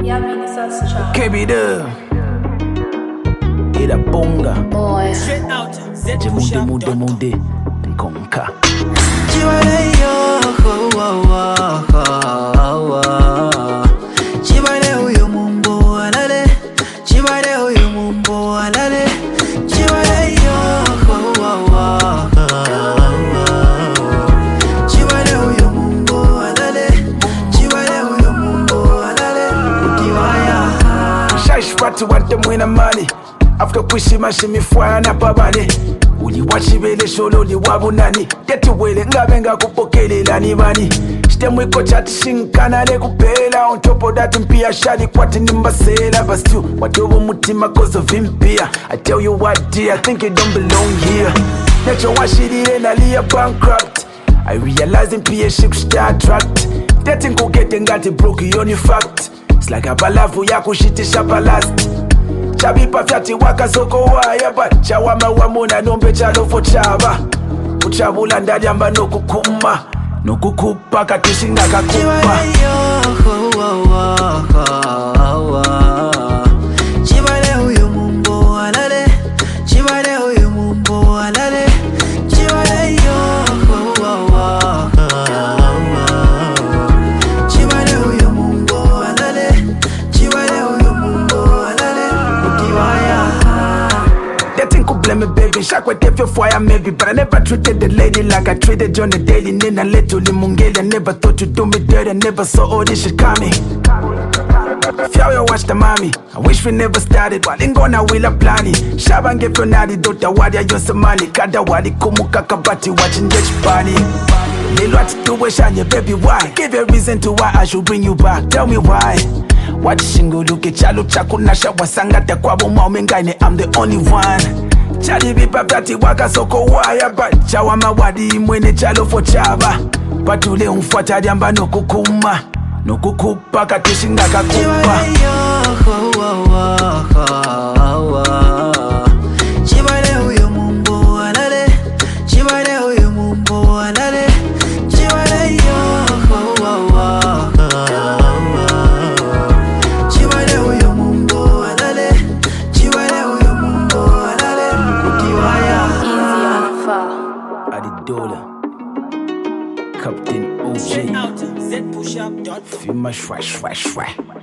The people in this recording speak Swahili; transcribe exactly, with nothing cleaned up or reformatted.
K B Dub Ida Bonga Boy. Je mude mude mude Nkonka Chibale yo ho wa wa wa Chibale uyu mumbo alale Chibale uyu mumbo alale Chibale yo ho wa wa Chibale uyu mumbo alale Chibale uyu mumbo alale Utiwaya Shash pati wante mwina mani After kushima shimifwaya na pabane Uli wachibele sholo li wabunani Deti wele ngabe nga kupokelela ni mani Shite mwiko chati shinkana le kupela On top of that mpia shali kwati nimbasela But still, wadobo mutima kozo vimpia I tell you what dear, I think you don't belong here Necho washirire na liya bankrupt I realize mpia ship start tracked Deti nkugete ngati broke yoni fact It's like a balavu ya kushitisha balast Chabipa fyati waka soko waya But chawama wamuna nombe chalofo chaba Uchabula ndali amba nokukuma Nokukupa katushinga kakupa Chibale yo ho wa wa Chibale uyu mumbo alale Chibale uyu mumbo alale Chibale yo ho wa Chibale uyu mumbo alale Chibale uyu mumbo alale Utiwaya They think you blame me, baby. Shock with if you fire, maybe. But I never treated the lady like I treated John the Daily. Nina let to the mungeli. I never thought you'd do me dirty. I never saw all this shit coming. Fjao you watch the mommy. I wish we never started. Walingona wila plani. Shabange fionadi dota wadi ayose mali. Kada wadi kumuka kabati watching this party. Lilo atituwe shanye, baby, why? Give a reason to why I should bring you back. Tell me why. What shingo luke chalo chaku nasha wasangata kwa buma umengane I'm the only one Chali bipa vyati waka soko waya But chawama wadi mwene chalo fo chaba Patule umfuata diamba nokukuma Nokukupa katushinga kakupa Chibale yo ho wa Chibale uyu mumbo alale Chibale uyu mumbo alale Chibale yo ho wa Chibale uyu mumbo alale Chibale uyu mumbo alale Utiwaya Easy Alpha. Adidola Captain O J Z push up dot Fima shwa shwa shwa